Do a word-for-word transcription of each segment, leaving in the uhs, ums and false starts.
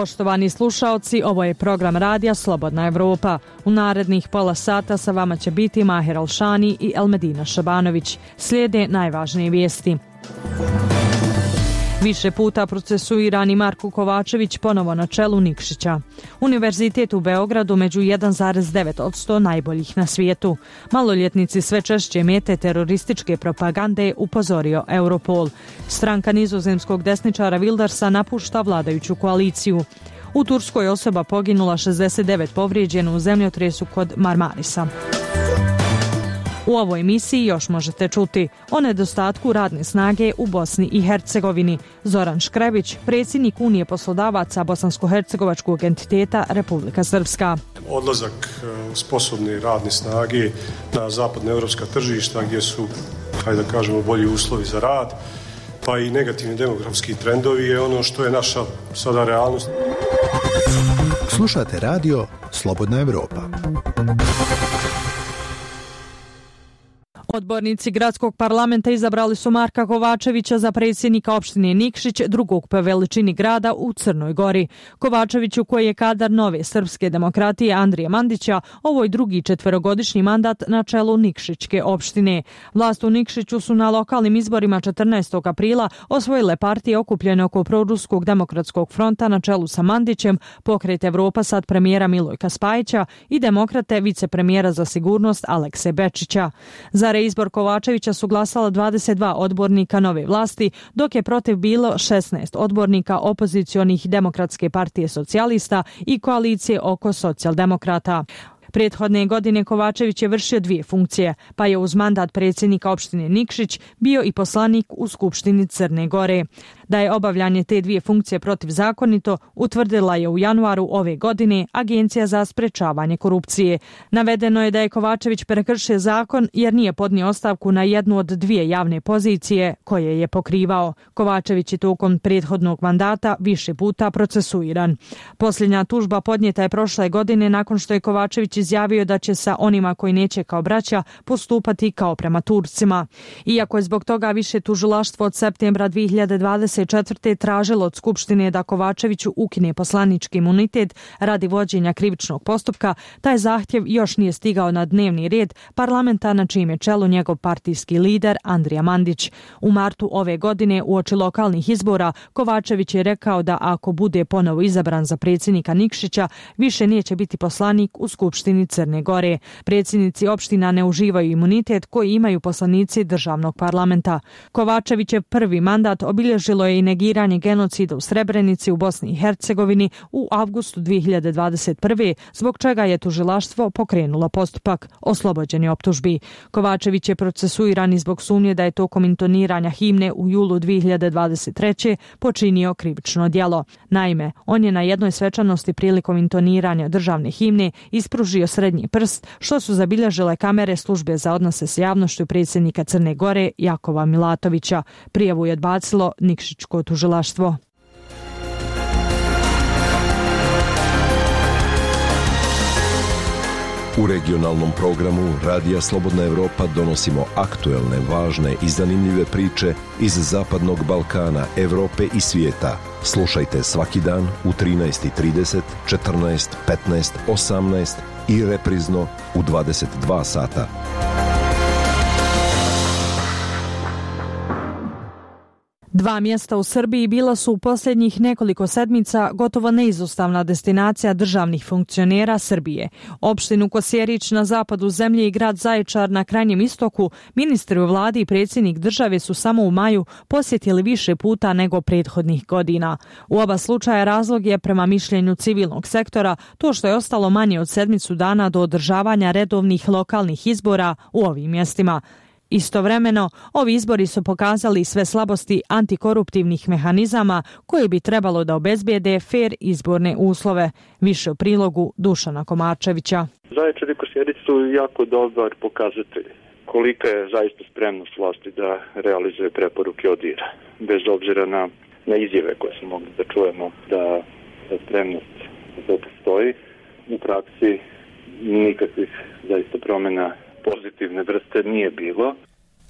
Poštovani slušaoci, ovo je program radija Slobodna Evropa. U narednih pola sata sa vama će biti Maher Alšani i Elmedina Šabanović. Slijede najvažnije vijesti. Više puta procesuirani Marko Kovačević ponovo na čelu Nikšića. Univerzitet u Beogradu među jedan zarez devet posto najboljih na svijetu. Maloljetnici sve češće mete terorističke propagande, upozorio Europol. Stranka nizozemskog desničara Wildersa napušta vladajuću koaliciju. U Turskoj osoba poginula, šezdeset devet povrijeđeno u zemljotresu kod Marmarisa. U ovoj emisiji još možete čuti o nedostatku radne snage u Bosni i Hercegovini. Zoran Škrebić, predsjednik Unije poslodavaca bosansko-hercegovačkog entiteta Republika Srpska. Odlazak sposobne radne snage na zapadnoevropska tržišta gdje su, hajde da kažemo, bolji uslovi za rad, pa i negativni demografski trendovi je ono što je naša sada realnost. Slušate radio Slobodna Evropa. Odbornici gradskog parlamenta izabrali su Marka Kovačevića za predsjednika opštine Nikšić, drugog po veličini grada u Crnoj Gori. Kovačeviću, koji je kadar nove srpske demokratije Andrije Mandića, ovo je drugi četverogodišnji mandat na čelu Nikšićke opštine. Vlast u Nikšiću su na lokalnim izborima četrnaestog aprila osvojile partije okupljene oko proruskog demokratskog fronta na čelu sa Mandićem, Pokret Evropa sad premijera Milojka Spajića i demokrate vicepremijera za sigurnost Alekse Bečića. Za izbor Kovačevića su glasala dvadeset dva odbornika nove vlasti, dok je protiv bilo šesnaest odbornika opozicionih Demokratske partije socijalista i koalicije oko socijaldemokrata. Prethodne godine Kovačević je vršio dvije funkcije, pa je uz mandat predsjednika opštine Nikšić bio i poslanik u Skupštini Crne Gore. Da je obavljanje te dvije funkcije protivzakonito, utvrdila je u januaru ove godine Agencija za sprečavanje korupcije. Navedeno je da je Kovačević prekršio zakon jer nije podnio ostavku na jednu od dvije javne pozicije koje je pokrivao. Kovačević je tokom prethodnog mandata više puta procesuiran. Posljednja tužba podnijeta je prošle godine nakon što je Kovačević izjavio da će sa onima koji neće kao braća postupati kao prema Turcima. Iako je zbog toga više tužilaštvo od septembra dvije hiljade dvadeset četvrte tražilo od Skupštine da Kovačeviću ukine poslanički imunitet radi vođenja krivičnog postupka, taj zahtjev još nije stigao na dnevni red parlamenta na čijem je čelu njegov partijski lider Andrija Mandić. U martu ove godine uoči lokalnih izbora Kovačević je rekao da ako bude ponovo izabran za predsjednika Nikšića, više neće biti poslanik u Skupštini Crne Gore. Predsjednici opština ne uživaju imunitet koji imaju poslanici državnog parlamenta. Kovačevićev prvi mandat obilježilo je i negiranje genocida u Srebrenici u Bosni i Hercegovini u avgustu dvije hiljade dvadeset prve, zbog čega je tužilaštvo pokrenulo postupak. Oslobođen je optužbi. Kovačević je procesuiran zbog sumnje da je tokom intoniranja himne u julu dvije hiljade dvadeset treće počinio krivično djelo. Naime, on je na jednoj svečanosti prilikom intoniranja državne himne ispružio srednji prst, što su zabilježile kamere službe za odnose s javnošću predsjednika Crne Gore Jakova Milatovića. Prijavu je odbacilo Nikšićko tužilaštvo. U regionalnom programu Radija Slobodna Evropa donosimo aktuelne, važne i zanimljive priče iz Zapadnog Balkana, Evrope i svijeta. Slušajte svaki dan u trinaest i trideset, četrnaest, petnaest, osamnaest i reprizno u dvadeset dva sata. Dva mjesta u Srbiji bila su u posljednjih nekoliko sedmica gotovo neizostavna destinacija državnih funkcionera Srbije. Opštinu Kosjerić na zapadu zemlje i grad Zaječar na krajnjem istoku ministri u vladi i predsjednik države su samo u maju posjetili više puta nego prethodnih godina. U oba slučaja razlog je, prema mišljenju civilnog sektora, to što je ostalo manje od sedmicu dana do održavanja redovnih lokalnih izbora u ovim mjestima. Istovremeno, ovi izbori su pokazali sve slabosti antikoruptivnih mehanizama koje bi trebalo da obezbijede fer izborne uslove. Više u prilogu Dušana Komačevića. Zaječar i Kosjerić su jako dobar pokazatelj kolika je zaista spremnost vlasti da realizuje preporuke ODIHR-a. Bez obzira na, na izjave koje smo mogli da čujemo da, da spremnost da postoji, u praksi nikakvih zaista promjena pozitivne vrste nije bilo.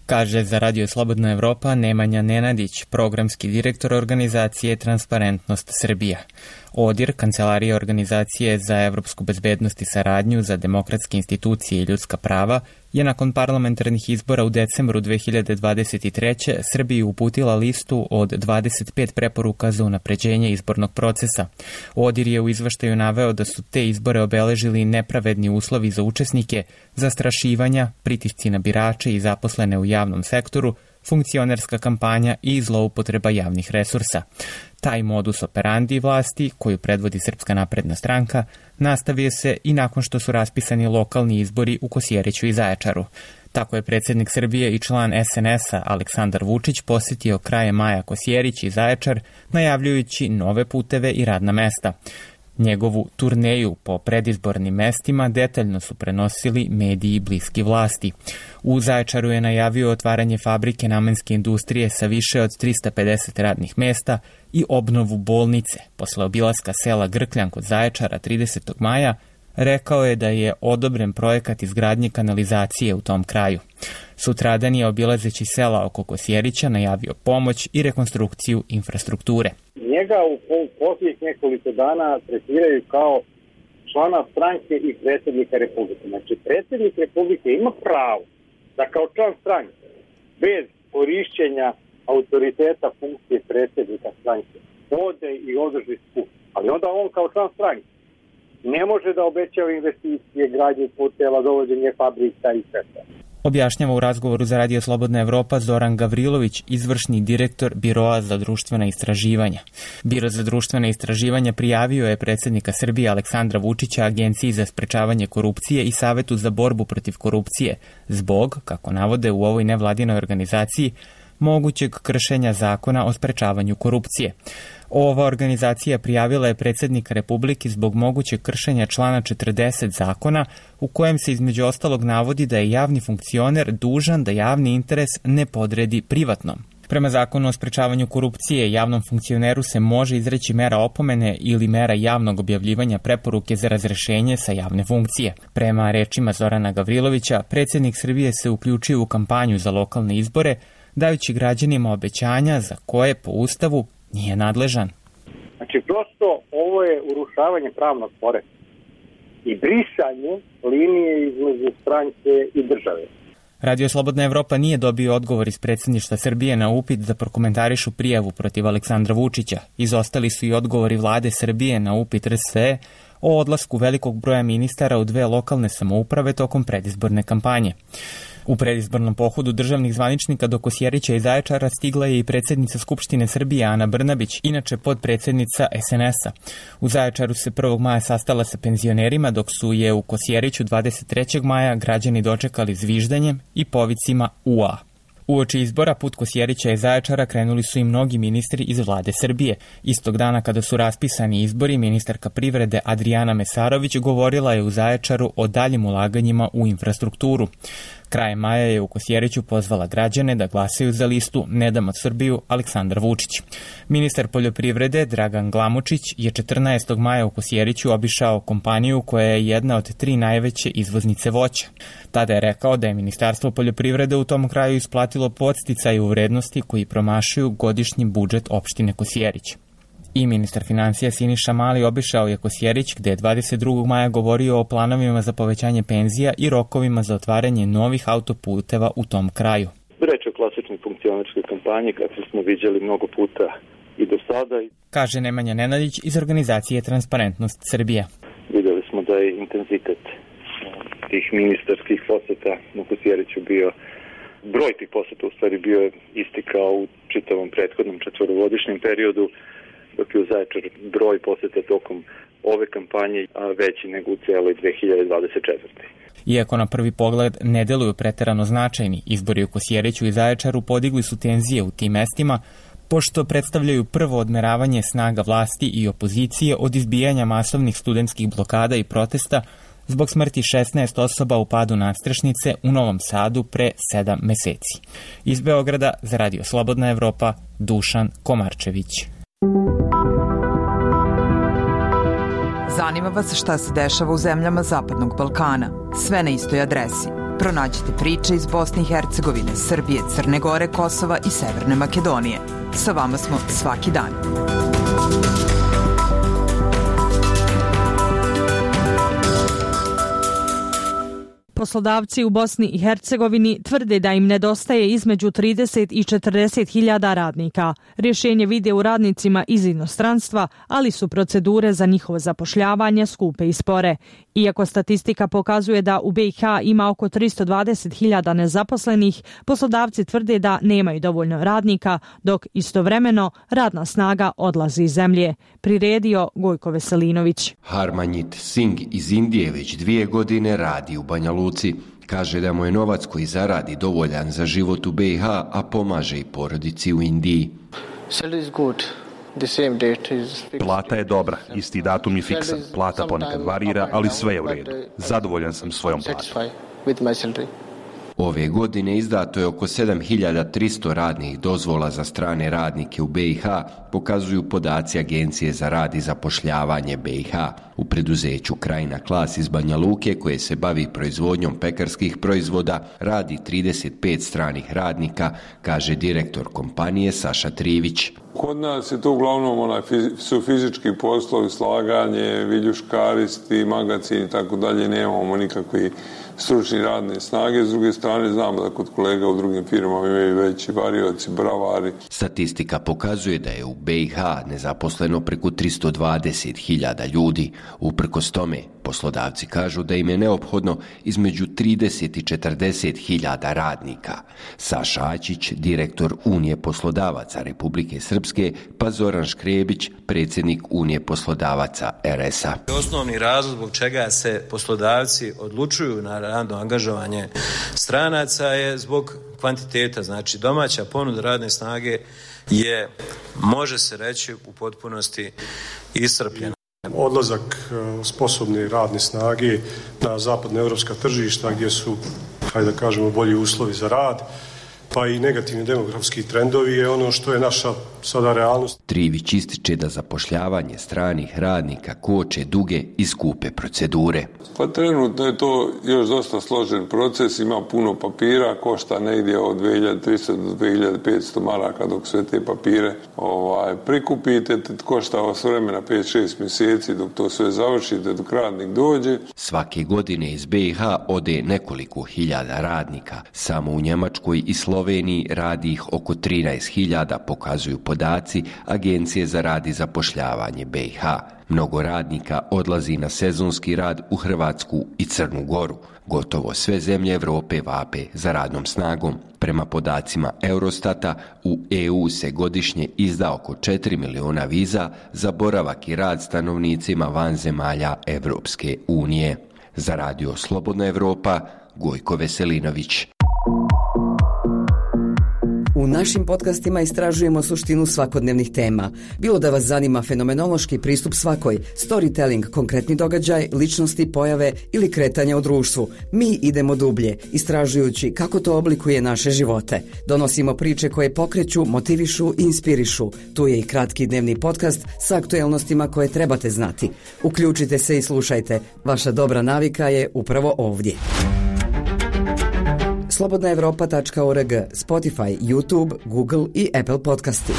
kaže za Radio Slobodna Evropa Nemanja Nenadić, programski direktor organizacije Transparentnost Srbija. ODIR, Kancelarija organizacije za evropsku bezbednost i saradnju za demokratske institucije i ljudska prava, je nakon parlamentarnih izbora u decembru dve hiljade dvadeset treće. Srbiji uputila listu od dvadeset pet preporuka za unapređenje izbornog procesa. ODIR je u izveštaju naveo da su te izbore obeležili nepravedni uslovi za učesnike, zastrašivanja, pritisci na birače i zaposlene u javnom sektoru, funkcionerska kampanja i zloupotreba javnih resursa. Taj modus operandi vlasti, koju predvodi Srpska napredna stranka, nastavio se i nakon što su raspisani lokalni izbori u Kosjeriću i Zaječaru. Tako je predsjednik Srbije i član es en es-a Aleksandar Vučić posjetio krajem maja Kosjerić i Zaječar, najavljujući nove puteve i radna mesta. Njegovu turneju po predizbornim mestima detaljno su prenosili mediji bliski vlasti. U Zaječaru je najavio otvaranje fabrike namenske industrije sa više od trista pedeset radnih mesta i obnovu bolnice. Posle obilaska sela Grkljan kod Zaječara tridesetog maja, rekao je da je odobren projekat izgradnje kanalizacije u tom kraju. Sutradan je, obilazeći sela oko Kosjerića, najavio pomoć i rekonstrukciju infrastrukture. Njega u posljednjih nekoliko dana tretiraju kao člana stranke i predsjednika Republike. Znači, predsjednik Republike ima pravo da kao član stranke, bez korišćenja autoriteta funkcije predsjednika stranke, ode i održi skup. Ali onda on kao član stranke ne može da obećava investicije, gradnje puteva, dovođenje fabrika i sve to. Objašnjava u razgovoru za Radio Slobodna Evropa Zoran Gavrilović, izvršni direktor Biroa za društvena istraživanja. Biro za društvena istraživanja prijavio je predsjednika Srbije Aleksandra Vučića Agenciji za sprečavanje korupcije i Savetu za borbu protiv korupcije zbog, kako navode u ovoj nevladinoj organizaciji, mogućeg kršenja zakona o sprečavanju korupcije. Ova organizacija prijavila je predsjednika Republike zbog mogućeg kršenja člana četrdeset zakona, u kojem se između ostalog navodi da je javni funkcioner dužan da javni interes ne podredi privatnom. Prema zakonu o sprečavanju korupcije, javnom funkcioneru se može izreći mera opomene ili mera javnog objavljivanja preporuke za razrešenje sa javne funkcije. Prema rečima Zorana Gavrilovića, predsjednik Srbije se uključio u kampanju za lokalne izbore, dajući građanima obećanja za koje po Ustavu nije nadležan. Znači, prosto ovo je urušavanje pravnog poretka i brisanje linije između stranke i države. Radio Slobodna Evropa nije dobio odgovor iz predsjedništva Srbije na upit da prokomentarišu prijavu protiv Aleksandra Vučića. Izostali su i odgovori vlade Srbije na upit er es e o odlasku velikog broja ministara u dve lokalne samouprave tokom predizborne kampanje. U predizbornom pohodu državnih zvaničnika do Kosjerića i Zaječara stigla je i predsjednica Skupštine Srbije Ana Brnabić, inače podpredsjednica es en es-a. U Zaječaru se prvog maja sastala sa penzionerima, dok su je u Kosjeriću dvadeset trećeg maja građani dočekali zviždanjem i povicima U A. Uoči izbora put Kosjerića i Zaječara krenuli su i mnogi ministri iz vlade Srbije. Istog dana kada su raspisani izbori, ministarka privrede Adrijana Mesarović govorila je u Zaječaru o daljim ulaganjima u infrastrukturu. Krajem maja je u Kosjeriću pozvala građane da glasaju za listu Ne damo Srbiju Aleksandar Vučić. Ministar poljoprivrede Dragan Glamočić je četrnaestog maja u Kosjeriću obišao kompaniju koja je jedna od tri najveće izvoznice voća. Tada je rekao da je Ministarstvo poljoprivrede u tom kraju isplatilo podsticaj u vrednosti koji promašuju godišnji budžet opštine Kosjerić. I ministar financija Siniša Mali obišao je Kosjerić, gde je dvadeset drugog maja govorio o planovima za povećanje penzija i rokovima za otvaranje novih autoputeva u tom kraju. Reč o klasičnoj funkcionerskoj kampanji, kako smo viđali mnogo puta i do sada. Kaže Nemanja Nenadić iz organizacije Transparentnost Srbija. Videli smo da je intenzitet tih ministarskih poseta u Kosjeriću bio, broj tih poseta u stvari bio isti kao u čitavom prethodnom četvorogodišnjem periodu, dok je u Zaječaru broj poseta tokom ove kampanje veći nego u cijeloj dve hiljade dvadeset četvrte. Iako na prvi pogled ne deluju preterano značajni, izbori u Kosjeriću i Zaječaru podigli su tenzije u tim mestima, pošto predstavljaju prvo odmeravanje snaga vlasti i opozicije od izbijanja masovnih studentskih blokada i protesta zbog smrti šesnaest osoba u padu nadstrešnice u Novom Sadu pre sedam meseci. Iz Beograda za Radio Slobodna Evropa, Dušan Komarčević. Zanima vas šta se dešava u zemljama Zapadnog Balkana? Sve na istoj adresi Pronađite priče iz Bosne i Hercegovine, Srbije, Crne Gore, Kosova i Severne Makedonije. Sa vama smo svaki dan. Poslodavci u Bosni i Hercegovini tvrde da im nedostaje između trideset i četrdeset hiljada radnika. Rješenje vide u radnicima iz inostranstva, ali su procedure za njihovo zapošljavanje skupe i spore. Iako statistika pokazuje da u B i H ima oko tristo dvadeset hiljada nezaposlenih, poslodavci tvrde da nemaju dovoljno radnika, dok istovremeno radna snaga odlazi iz zemlje. Priredio Gojko Veselinović. Harmanjit Singh iz Indije već dvije godine radi u Banja Luci. Kaže da mu je novac koji zaradi dovoljan za život u B i H, a pomaže i porodici u Indiji. Plata je dobra, isti datum je fiksan. Plata ponekad varira, ali sve je u redu. Zadovoljan sam svojom platom. Ove godine izdato je oko sedam hiljada tristo radnih dozvola za strane radnike u B i H, pokazuju podaci Agencije za rad i zapošljavanje B i H. U preduzeću Krajina Klas iz Banja Luke, koje se bavi proizvodnjom pekarskih proizvoda, radi trideset pet stranih radnika, kaže direktor kompanije Saša Trivić. Kod nas je to uglavnom onaj, su fizički poslovi, slaganje, viljuškaristi, magacini i tako dalje, nemamo nikakvi stručni radne snage. S druge strane, znamo da kod kolega u drugim firmama imaju veći varioci, bravari. Statistika pokazuje da je u B i H nezaposleno preko tristo dvadeset hiljada ljudi. Uprkos tome, poslodavci kažu da im je neophodno između trideset i četrdeset hiljada radnika. Saša Ačić, direktor Unije poslodavaca Republike Srpske, pa Zoran Škrebić, predsjednik Unije poslodavaca R S A. Osnovni razlog zbog čega se poslodavci odlučuju na radno angažovanje stranaca je zbog kvantiteta, znači domaća ponuda radne snage je, može se reći, u potpunosti iscrpljena. Odlazak sposobne radne snage na zapadne evropska tržišta gdje su, hajde da kažemo, bolji uslovi za rad, pa i negativni demografski trendovi je ono što je naša sada realnost. Trivić ističe da zapošljavanje stranih radnika koče duge i skupe procedure. Pa trenutno je to još dosta složen proces, ima puno papira, košta negdje od dvije hiljade tristo do dvije hiljade petsto maraka dok sve te papire ovaj, prikupite, košta s vremena pet šest mjeseci dok to sve završite, dok radnik dođe. Svake godine iz B i H ode nekoliko hiljada radnika. Samo u Njemačkoj i Sloveniji radi ih oko trinaest hiljada, pokazuju podaci Agencije za rad i zapošljavanje B i H. Mnogo radnika odlazi na sezonski rad u Hrvatsku i Crnu Goru. Gotovo sve zemlje Europe vape za radnom snagom. Prema podacima Eurostata, u E U se godišnje izda oko četiri miliona viza za boravak i rad stanovnicima van zemalja Evropske unije. Za Radio Slobodna Evropa, Gojko Veselinović. U našim podcastima istražujemo suštinu svakodnevnih tema. Bilo da vas zanima fenomenološki pristup svakoj, storytelling, konkretni događaj, ličnosti, pojave ili kretanja u društvu, mi idemo dublje, istražujući kako to oblikuje naše živote. Donosimo priče koje pokreću, motivišu i inspirišu. Tu je i kratki dnevni podcast sa aktuelnostima koje trebate znati. Uključite se i slušajte. Vaša dobra navika je upravo ovdje. slobodna evropa tačka org, Spotify, YouTube, Google i Apple podcasti.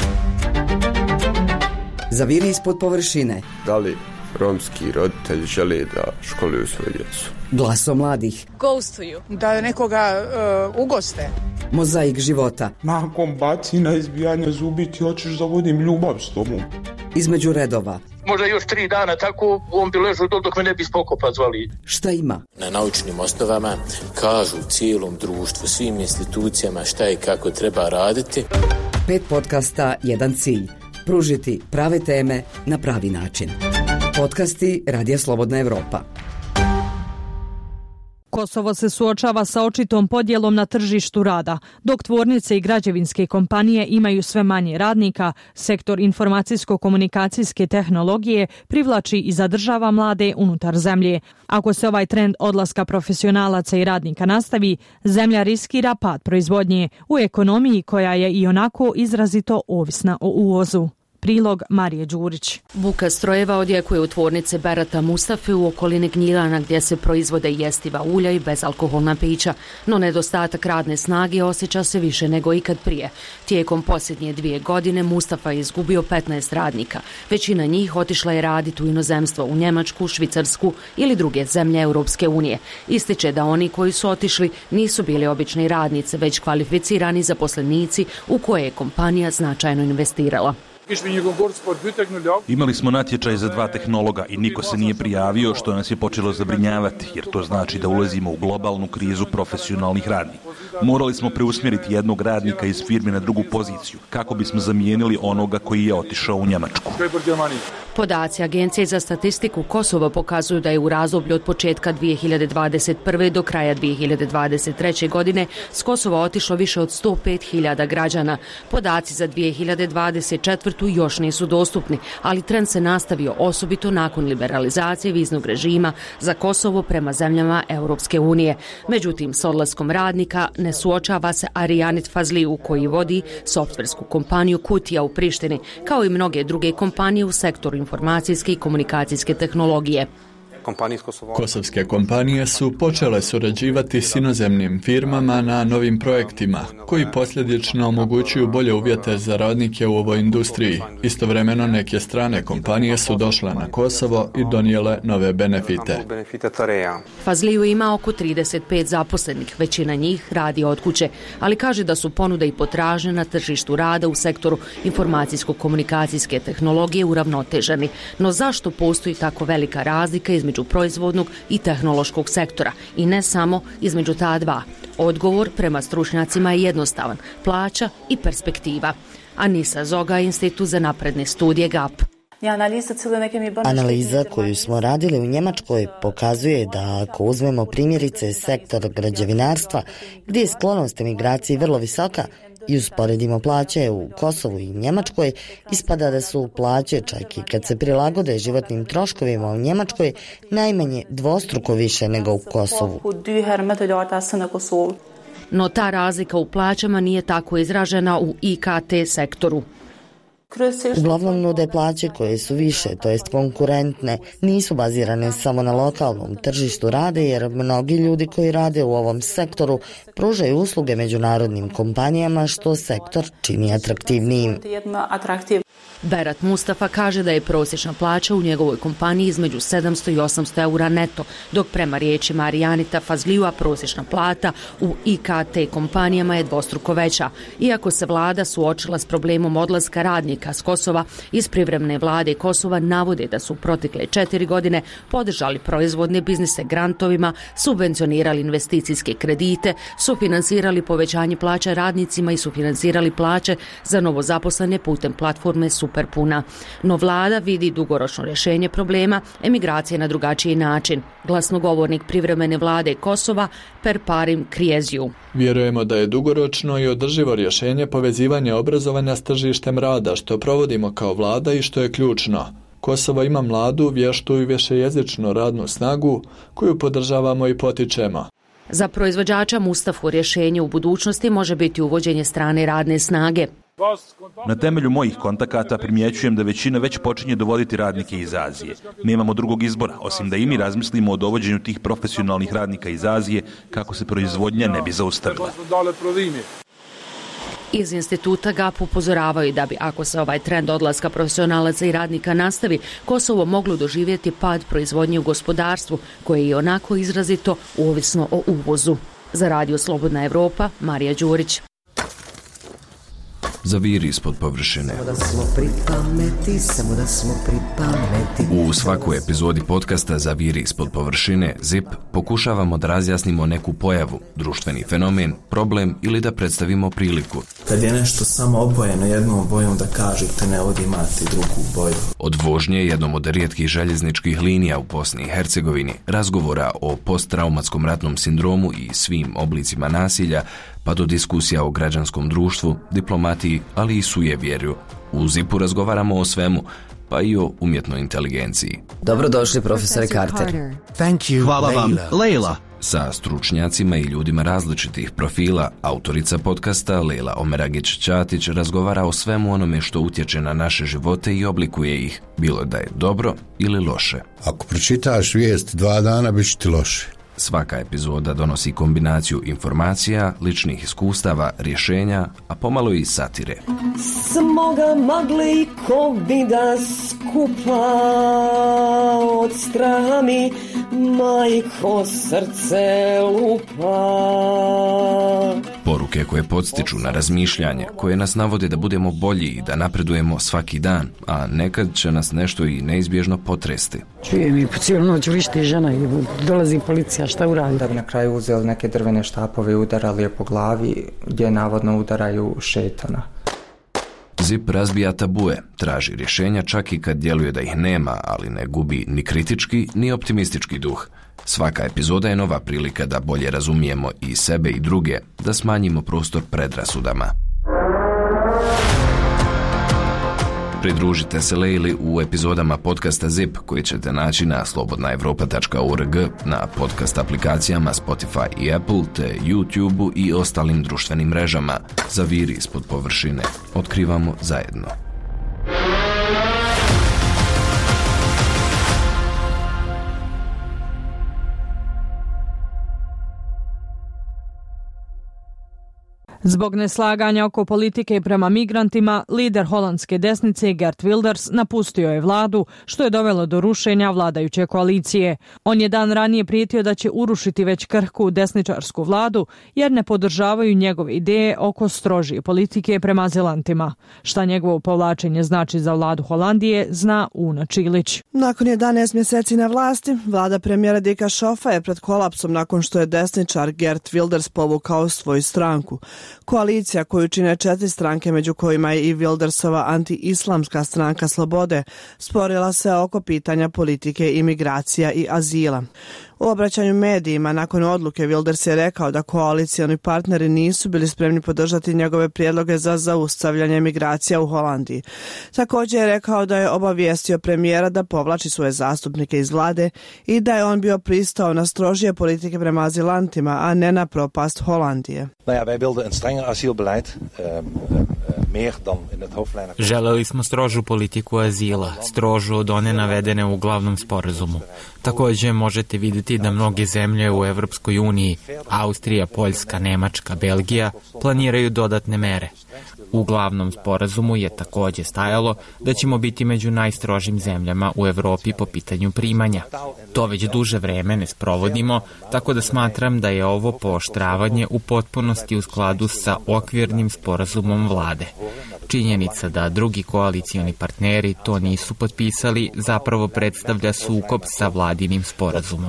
Zaviri ispod površine. Da li romski roditelji žele da školuju svoju djecu? Glaso mladih. Ghostuju. Da nekoga uh, ugoste. Mozaik života. Nakon bacina, izbijanja zubi ti hoćeš da vodim ljubav s tobom. Između redova. Možda još tri dana tako on bi ležao dok me ne bi spokopa zvali. Šta ima? Na naučnim osnovama kažu cijelom društvu, svim institucijama šta i kako treba raditi. Pet podcasta, jedan cilj. Pružiti prave teme na pravi način. Podcasti Radija Slobodna Evropa. Kosovo se suočava sa očitom podjelom na tržištu rada. Dok tvornice i građevinske kompanije imaju sve manje radnika, sektor informacijsko-komunikacijske tehnologije privlači i zadržava mlade unutar zemlje. Ako se ovaj trend odlaska profesionalaca i radnika nastavi, zemlja riskira pad proizvodnje u ekonomiji koja je i onako izrazito ovisna o uvozu. Prilog Marije Đurić. Buka strojeva odjekuje u tvornice Berata Mustafe u okolini Gnjilana gdje se proizvode jestiva ulja i bezalkoholna pića, no nedostatak radne snage osjeća se više nego ikad prije. Tijekom posljednje dvije godine Mustafa je izgubio petnaest radnika. Većina njih otišla je raditi u inozemstvo, u Njemačku, Švicarsku ili druge zemlje Europske unije. Ističe da oni koji su otišli nisu bili obični radnici, već kvalificirani zaposlenici u koje je kompanija značajno investirala. Imali smo natječaj za dva tehnologa i niko se nije prijavio, što nas je počelo zabrinjavati, jer to znači da ulazimo u globalnu krizu profesionalnih radnika. Morali smo preusmjeriti jednog radnika iz firme na drugu poziciju, kako bismo zamijenili onoga koji je otišao u Njemačku. Podaci Agencije za statistiku Kosova pokazuju da je u razdoblju od početka dvije hiljade dvadeset prve do kraja dvije hiljade dvadeset treće godine s Kosova otišlo više od sto pet hiljada građana. Podaci za dvije hiljade dvadeset četvrtu još nisu dostupni, ali trend se nastavio osobito nakon liberalizacije viznog režima za Kosovo prema zemljama Europske unije. Međutim, s odlaskom radnika ne suočava se Arijanit Fazliju koji vodi softversku kompaniju Kutija u Prištini, kao i mnoge druge kompanije u sektoru informacijske i komunikacijske tehnologije. Kosovske kompanije su počele surađivati s inozemnim firmama na novim projektima, koji posljedično omogućuju bolje uvjete za radnike u ovoj industriji. Istovremeno neke strane kompanije su došle na Kosovo i donijele nove benefite. Fazliju ima oko trideset pet zaposlenih, većina njih radi od kuće, ali kaže da su ponude i potražnje na tržištu rada u sektoru informacijsko-komunikacijske tehnologije uravnoteženi. No zašto postoji tako velika razlika između proizvodnog i tehnološkog sektora i ne samo između ta dva? Odgovor prema stručnjacima je jednostavan: plaća i perspektiva. Anisa Zoga, Institut za napredne studije G A P. Analiza koju smo radili u Njemačkoj pokazuje da ako uzmemo primjerice sektor građevinarstva, gdje je sklonost emigraciji vrlo visoka, i usporedimo plaće u Kosovu i Njemačkoj, ispada da su plaće, čak i kad se prilagode životnim troškovima u Njemačkoj, najmanje dvostruko više nego u Kosovu. No ta razlika u plaćama nije tako izražena u I K T sektoru. Uglavnom nude plaće koje su više, to jest konkurentne, nisu bazirane samo na lokalnom tržištu rada, jer mnogi ljudi koji rade u ovom sektoru pružaju usluge međunarodnim kompanijama, što sektor čini atraktivnijim. Berat Mustafa kaže da je prosječna plaća u njegovoj kompaniji između sedamsto i osamsto eura neto, dok prema riječima Arijanita Fazlija prosječna plata u I K T kompanijama je dvostruko veća. Iako se vlada suočila s problemom odlaska radnika s Kosova, iz privremene vlade Kosova navode da su u protekle četiri godine podržali proizvodne biznise grantovima, subvencionirali investicijske kredite, sufinansirali povećanje plaća radnicima i sufinansirali plaće za novozaposlene putem platforme Superpuna. No vlada vidi dugoročno rješenje problema emigracije na drugačiji način. Glasnogovornik privremene vlade Kosova Perparim Krieziju. Vjerujemo da je dugoročno i održivo rješenje povezivanje obrazovanja s tržištem rada, što provodimo kao vlada i što je ključno. Kosovo ima mladu, vještu i višejezičnu radnu snagu koju podržavamo i potičemo. Za proizvođača Mustafu rješenje u budućnosti može biti uvođenje strane radne snage. Na temelju mojih kontakata primjećujem da većina već počinje dovoditi radnike iz Azije. Nemamo drugog izbora, osim da i mi razmislimo o dovođenju tih profesionalnih radnika iz Azije kako se proizvodnja ne bi zaustavila. Iz instituta G A P upozoravaju da bi, ako se ovaj trend odlaska profesionalaca i radnika nastavi, Kosovo moglo doživjeti pad proizvodnje u gospodarstvu, koje je i onako izrazito ovisno o uvozu. Za Radio Slobodna Evropa, Marija Đurić. Zaviri ispod površine. U svakoj epizodi podcasta Zaviri ispod površine Z I P pokušavamo da razjasnimo neku pojavu, društveni fenomen, problem ili da predstavimo priliku. Kad je nešto samo obojeno jednom bojom, da kažete ne vodi imati drugu boju. Od vožnje jednom od rijetkih željezničkih linija u Bosni i Hercegovini, razgovora o posttraumatskom ratnom sindromu i svim oblicima nasilja, pa do diskusija o građanskom društvu, diplomatiji, ali i sujevjerju. U Z I P-u razgovaramo o svemu, pa i o umjetnoj inteligenciji. Dobrodošli, profesore Carter. Thank you, Hvala vam, Leila. Sa stručnjacima i ljudima različitih profila, autorica podcasta Lejla Omeragić-Ćatić razgovara o svemu onome što utječe na naše živote i oblikuje ih, bilo da je dobro ili loše. Ako pročitaš vijest dva dana, bit će ti loše. Svaka epizoda donosi kombinaciju informacija, ličnih iskustava, rješenja, a pomalo i satire. Smoga magli ko vida skupa od straha mi majko srce lupa. Poruke koje podstiču na razmišljanje, koje nas navode da budemo bolji i da napredujemo svaki dan, a nekad će nas nešto i neizbježno potresti. Čujem i po cijelu noć vrišti žena i dolazi policija, šta uradi? Da bi na kraju uzeli neke drvene štapove i udarali je po glavi gdje navodno udaraju šetana. Zip razbija tabue, traži rješenja čak i kad djeluje da ih nema, ali ne gubi ni kritički ni optimistički duh. Svaka epizoda je nova prilika da bolje razumijemo i sebe i druge, da smanjimo prostor predrasudama. Pridružite se Lejli u epizodama podcasta Zip koji ćete naći na slobodna evropa tačka org, na podcast aplikacijama Spotify i Apple, te YouTube i ostalim društvenim mrežama. Zaviri ispod površine. Otkrivamo zajedno. Zbog neslaganja oko politike prema migrantima, lider holandske desnice Geert Wilders napustio je vladu, što je dovelo do rušenja vladajuće koalicije. On je dan ranije prijetio da će urušiti već krhku desničarsku vladu, jer ne podržavaju njegove ideje oko strožije politike prema azilantima. Šta njegovo povlačenje znači za vladu Holandije, zna Una Čilić. Nakon jedanaest mjeseci na vlasti, vlada premijera Dika Šofa je pred kolapsom nakon što je desničar Geert Wilders povukao svoju stranku. Koalicija koju čine četiri stranke, među kojima je i Wildersova anti-islamska stranka Slobode, sporila se oko pitanja politike, imigracija i azila. U obraćanju medijima nakon odluke Wilders je rekao da koalicioni partneri nisu bili spremni podržati njegove prijedloge za zaustavljanje migracija u Holandiji. Također je rekao da je obavijestio premijera da povlači svoje zastupnike iz vlade i da je on bio pristao na strožije politike prema azilantima, a ne na propast Holandije. Želeli smo strožu politiku azila, strožu od one navedene u glavnom sporazumu. Također možete vidjeti da mnoge zemlje u Evropskoj uniji, Austrija, Poljska, Nemačka, Belgija, planiraju dodatne mere. U glavnom sporazumu je također stajalo da ćemo biti među najstrožim zemljama u Evropi po pitanju primanja. To već duže vreme ne sprovodimo, tako da smatram da je ovo pooštravanje u potpunosti u skladu sa okvirnim sporazumom vlade. Činjenica da drugi koalicioni partneri to nisu potpisali zapravo predstavlja sukob sa vladinim sporazumom.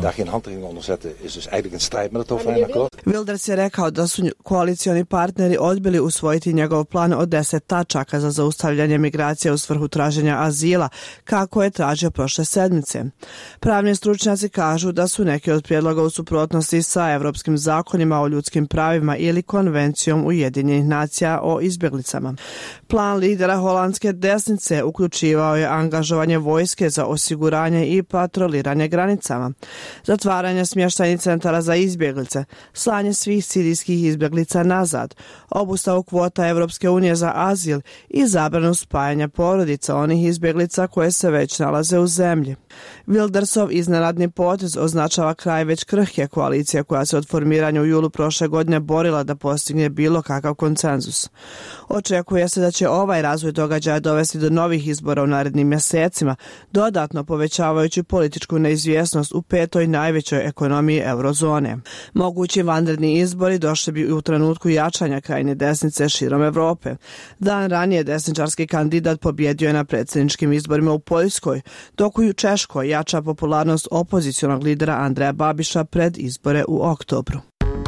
Wilders je rekao da su koalicioni partneri odbili usvojiti njegov plan od deset tačaka za zaustavljanje migracija u svrhu traženja azila, kako je tražio prošle sedmice. Pravni stručnjaci kažu da su neki od prijedloga u suprotnosti sa evropskim zakonima o ljudskim pravima ili konvencijom Ujedinjenih nacija o izbjeglicama. Plan lidera holandske desnice uključivao je angažovanje vojske za osiguranje i patroliranje granicama, zatvaranje smještajnih centara za izbjeglice, slanje svih sirijskih izbjeglica nazad, obustavu kvota Evropske unije za azil i zabranu spajanja porodica onih izbjeglica koje se već nalaze u zemlji. Wildersov iznenadni potez označava kraj već krhke koalicije koja se od formiranja u julu prošle godine borila da postigne bilo kakav konsenzus. Očekuje se da će ovaj razvoj događaja dovesti do novih izbora u narednim mjesecima, dodatno povećavajući političku neizvjesnost u petoj najvećoj ekonomiji eurozone. Mogući vanredni izbori došli bi u trenutku jačanja krajnje desnice širom Evrope. Dan ranije desničarski kandidat pobjedio je na predsjedničkim izborima u Poljskoj, dok u Češkoj jača popularnost opozicionog lidera Andreja Babiša pred izbore u oktobru.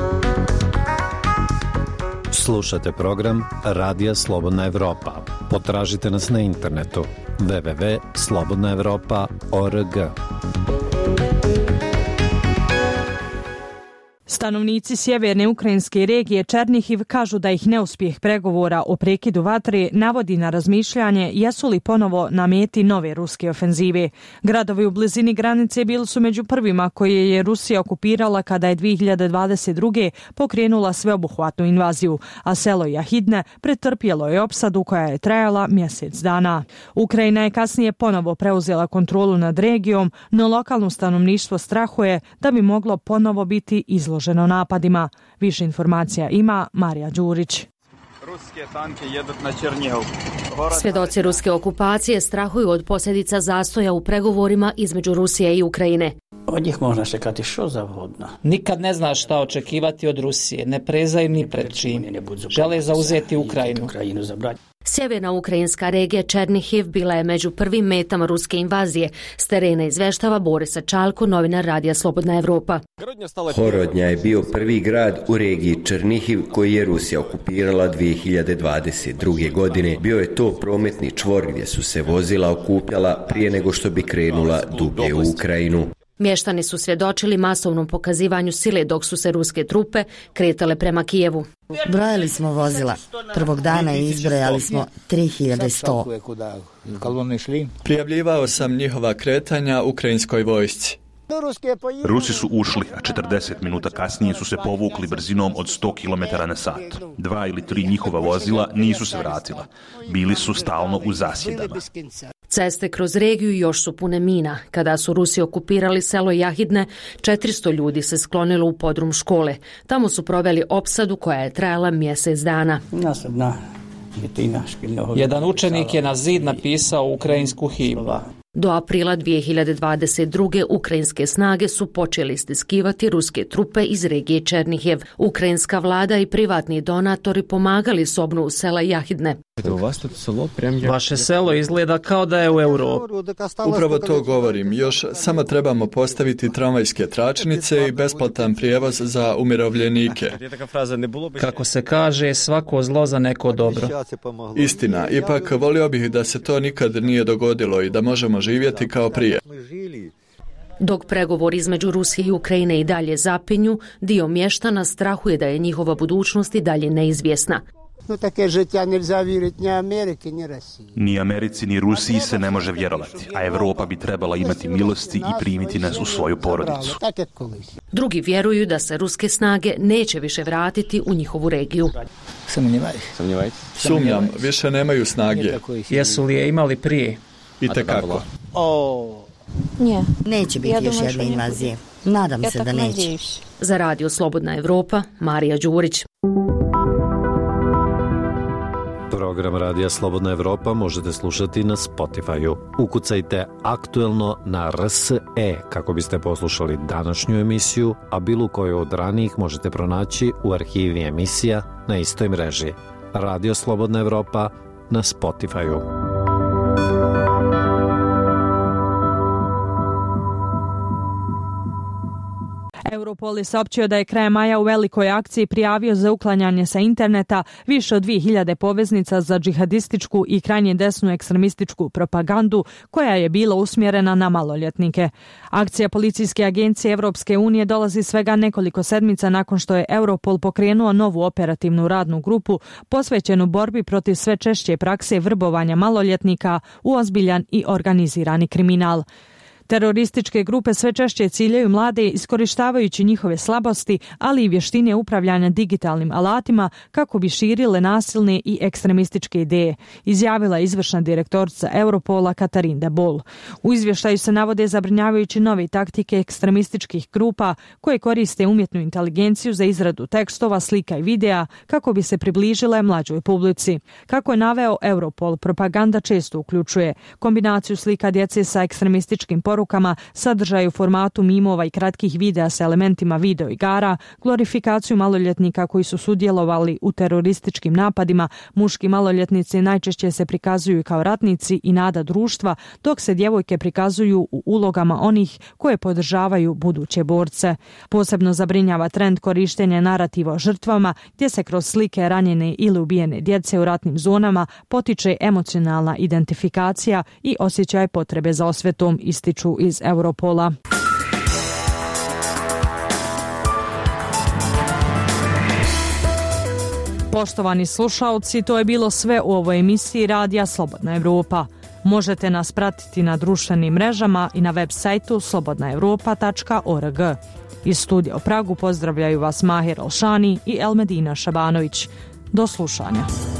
Slušate program Radija Slobodna Evropa. Potražite nas na internetu w w w tačka slobodna evropa tačka org. Stanovnici sjeverne ukrajinske regije Černihiv kažu da ih neuspjeh pregovora o prekidu vatre navodi na razmišljanje jesu li ponovo na meti nove ruske ofenzive. Gradovi u blizini granice bili su među prvima koje je Rusija okupirala kada je dvije hiljade dvadeset druge pokrenula sveobuhvatnu invaziju, a selo Jahidne pretrpjelo je opsadu koja je trajala mjesec dana. Ukrajina je kasnije ponovo preuzela kontrolu nad regijom, no lokalno stanovništvo strahuje da bi moglo ponovo biti izloženo napadima. Više informacija ima Marija Đurić. Svjedoci ruske okupacije strahuju od posljedica zastoja u pregovorima između Rusije i Ukrajine. Od njih možda čekati što zavodno. Nikad ne zna šta očekivati od Rusije, ne prezaju ni pred čim. Žele zauzeti Ukrajinu. Sjeverna ukrajinska regija Černihiv bila je među prvim metama ruske invazije. S terena izveštava Borisa Čalko, novinar Radija Slobodna Evropa. Horodnja je bio prvi grad u regiji Černihiv koji je Rusija okupirala dvije hiljade dvadeset druge. godine. Bio je to prometni čvor gdje su se vozila okupljala prije nego što bi krenula dublje u Ukrajinu. Mještani su svjedočili masovnom pokazivanju sile dok su se ruske trupe kretale prema Kijevu. Brojali smo vozila. Prvog dana izbrojali smo tri hiljade sto. Prijavljivao sam njihova kretanja ukrajinskoj vojsci. Rusi su ušli, a četrdeset minuta kasnije su se povukli brzinom od sto kilometara na sat. Dva ili tri njihova vozila nisu se vratila. Bili su stalno u zasjedama. Ceste kroz regiju još su pune mina. Kada su Rusi okupirali selo Jahidne, četiristo ljudi se sklonilo u podrum škole. Tamo su proveli opsadu koja je trajala mjesec dana. Jedan učenik je na zid napisao ukrajinsku himnu. Do aprila dvije hiljade dvadeset druge. ukrajinske snage su počeli stiskivati ruske trupe iz regije Černihiv. Ukrajinska vlada i privatni donatori pomagali s obnovu sela Jahidne. Vaše selo izgleda kao da je u Europi. Upravo to govorim. Još samo trebamo postaviti tramvajske tračnice i besplatan prijevoz za umirovljenike. Kako se kaže, svako zlo za neko dobro. Istina, ipak volio bih da se to nikad nije dogodilo i da možemo živjeti kao prije. Dok pregovor između Rusije i Ukrajine i dalje zapinju, dio mještana strahuje da je njihova budućnost i dalje neizvjesna. Ni Americi ni Rusiji se ne može vjerovati, a Evropa bi trebala imati milosti i primiti nas u svoju porodicu. Drugi vjeruju da se ruske snage neće više vratiti u njihovu regiju. Sumnjam, više nemaju snage. Jesu li je imali prije? Itekako. Neće biti još jedne invazije. Nadam se da neće. Za Radio Slobodna Evropa, Marija Đurić. Program Radija Slobodna Evropa možete slušati na Spotify-u. Ukucajte aktuelno na R S E kako biste poslušali današnju emisiju, a bilo koju od ranijih možete pronaći u arhivi emisija na istoj mreži. Radio Slobodna Evropa na Spotify-u. Europol je saopćio da je krajem maja u velikoj akciji prijavio za uklanjanje sa interneta više od dvije hiljade poveznica za džihadističku i krajnje desnu ekstremističku propagandu koja je bila usmjerena na maloljetnike. Akcija policijske agencije Evropske unije dolazi svega nekoliko sedmica nakon što je Europol pokrenuo novu operativnu radnu grupu posvećenu borbi protiv sve češće prakse vrbovanja maloljetnika u ozbiljan i organizirani kriminal. Terorističke grupe sve češće ciljaju mlade iskorištavajući njihove slabosti, ali i vještine upravljanja digitalnim alatima kako bi širile nasilne i ekstremističke ideje, izjavila izvršna direktorica Europola Katarinda Bol. U izvještaju se navode zabrinjavajući nove taktike ekstremističkih grupa koje koriste umjetnu inteligenciju za izradu tekstova, slika i videa kako bi se približile mlađoj publici. Kako je naveo Europol, propaganda često uključuje kombinaciju slika djece sa ekstremističkim porukama, sadržaj u formatu mimova i kratkih videa sa elementima video igara, glorifikaciju maloljetnika koji su sudjelovali u terorističkim napadima. Muški maloljetnici najčešće se prikazuju kao ratnici i nada društva, dok se djevojke prikazuju u ulogama onih koje podržavaju buduće borce. Posebno zabrinjava trend korištenja narativa o žrtvama, gdje se kroz slike ranjene ili ubijene djece u ratnim zonama potiče emocionalna identifikacija i osjećaj potrebe za osvetom, ističu iz Europola. Poštovani slušaoci, to je bilo sve u ovoj emisiji Radija Slobodna Evropa. Možete nas pratiti na društvenim mrežama i na web sajtu slobodna evropa tačka org. Iz studija u Pragu pozdravljaju vas Mahir Alšani i Elmedina Šabanović. Do slušanja.